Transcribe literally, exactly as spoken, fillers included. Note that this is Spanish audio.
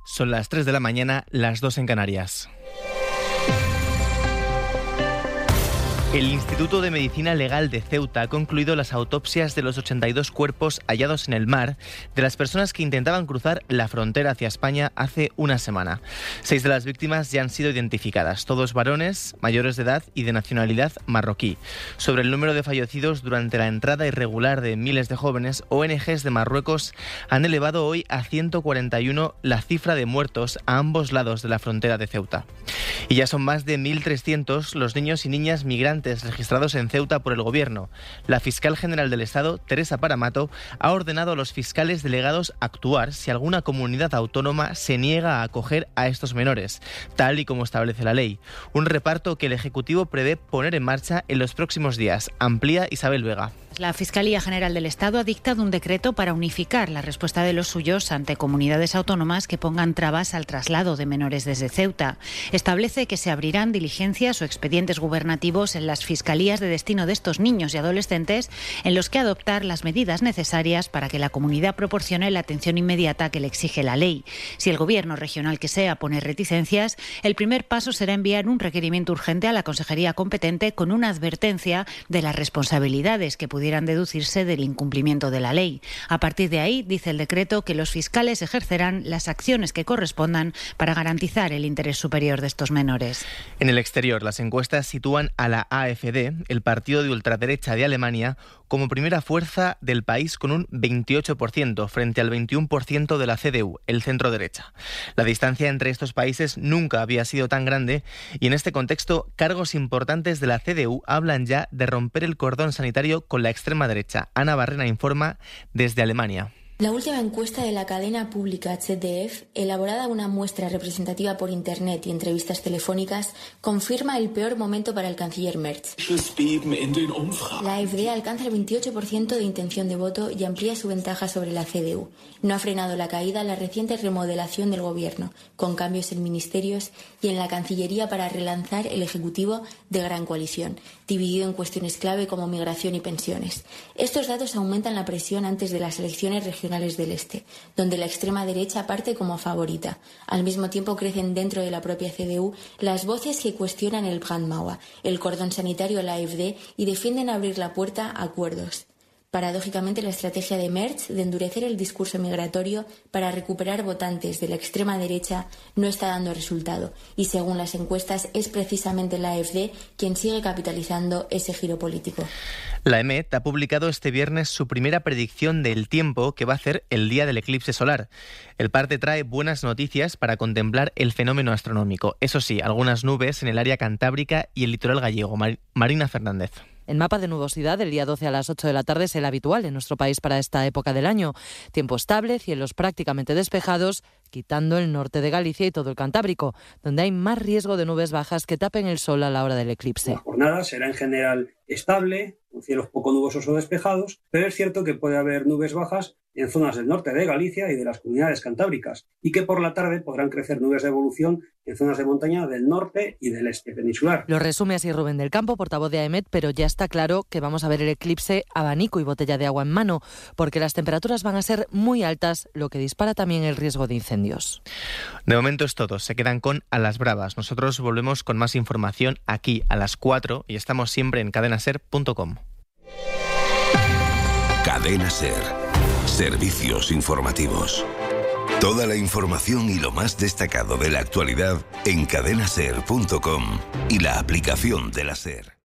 Son las tres de la mañana, las dos en Canarias. El Instituto de Medicina Legal de Ceuta ha concluido las autopsias de los ochenta y dos cuerpos hallados en el mar de las personas que intentaban cruzar la frontera hacia España hace una semana. Seis de las víctimas ya han sido identificadas, todos varones, mayores de edad y de nacionalidad marroquí. Sobre el número de fallecidos durante la entrada irregular de miles de jóvenes, O N Ges de Marruecos han elevado hoy a ciento cuarenta y uno la cifra de muertos a ambos lados de la frontera de Ceuta. Y ya son más de mil trescientos los niños y niñas migrantes registrados en Ceuta por el Gobierno. La fiscal general del Estado, Teresa Paramato, ha ordenado a los fiscales delegados actuar si alguna comunidad autónoma se niega a acoger a estos menores, tal y como establece la ley. Un reparto que el Ejecutivo prevé poner en marcha en los próximos días. Amplía Isabel Vega. La Fiscalía General del Estado ha dictado un decreto para unificar la respuesta de los suyos ante comunidades autónomas que pongan trabas al traslado de menores desde Ceuta. Establece que se abrirán diligencias o expedientes gubernativos en las fiscalías de destino de estos niños y adolescentes, en los que adoptar las medidas necesarias para que la comunidad proporcione la atención inmediata que le exige la ley. Si el Gobierno regional que sea pone reticencias, el primer paso será enviar un requerimiento urgente a la consejería competente con una advertencia de las responsabilidades que pudieran pudieran deducirse del incumplimiento de la ley. A partir de ahí, dice el decreto, que los fiscales ejercerán las acciones que correspondan para garantizar el interés superior de estos menores. En el exterior, las encuestas sitúan a la A F D, el partido de ultraderecha de Alemania, como primera fuerza del país con un veintiocho por ciento frente al veintiuno por ciento de la C D U, el centro derecha. La distancia entre estos países nunca había sido tan grande y en este contexto cargos importantes de la C D U hablan ya de romper el cordón sanitario con la extrema derecha. Ana Barrena informa desde Alemania. La última encuesta de la cadena pública Z D F, elaborada a una muestra representativa por Internet y entrevistas telefónicas, confirma el peor momento para el canciller Merz. La A F D alcanza el veintiocho por ciento de intención de voto y amplía su ventaja sobre la C D U. No ha frenado la caída la reciente remodelación del gobierno, con cambios en ministerios y en la Cancillería para relanzar el Ejecutivo de gran coalición, dividido en cuestiones clave como migración y pensiones. Estos datos aumentan la presión antes de las elecciones regionales del Este, donde la extrema derecha parte como favorita. Al mismo tiempo crecen dentro de la propia C D U las voces que cuestionan el Brandmauer, el cordón sanitario a la A F D y defienden abrir la puerta a acuerdos. Paradójicamente, la estrategia de Merz de endurecer el discurso migratorio para recuperar votantes de la extrema derecha no está dando resultado y, según las encuestas, es precisamente la A F D quien sigue capitalizando ese giro político. La E M E T ha publicado este viernes su primera predicción del tiempo que va a hacer el día del eclipse solar. El parte trae buenas noticias para contemplar el fenómeno astronómico. Eso sí, algunas nubes en el área cantábrica y el litoral gallego. Mar- Marina Fernández. El mapa de nubosidad del día doce a las ocho de la tarde es el habitual en nuestro país para esta época del año. Tiempo estable, cielos prácticamente despejados, quitando el norte de Galicia y todo el Cantábrico, donde hay más riesgo de nubes bajas que tapen el sol a la hora del eclipse. La jornada será en general estable, con cielos poco nubosos o despejados, pero es cierto que puede haber nubes bajas en zonas del norte de Galicia y de las comunidades cantábricas, y que por la tarde podrán crecer nubes de evolución en zonas de montaña del norte y del este peninsular. Lo resume así Rubén del Campo, portavoz de A E M E T, pero ya está claro que vamos a ver el eclipse abanico y botella de agua en mano, porque las temperaturas van a ser muy altas, lo que dispara también el riesgo de incendios. De momento es todo, se quedan con A las Bravas. Nosotros volvemos con más información aquí a las cuatro y estamos siempre en cadena ser punto com. Cadena Ser. Servicios informativos. Toda la información y lo más destacado de la actualidad en cadena ser punto com y la aplicación de la SER.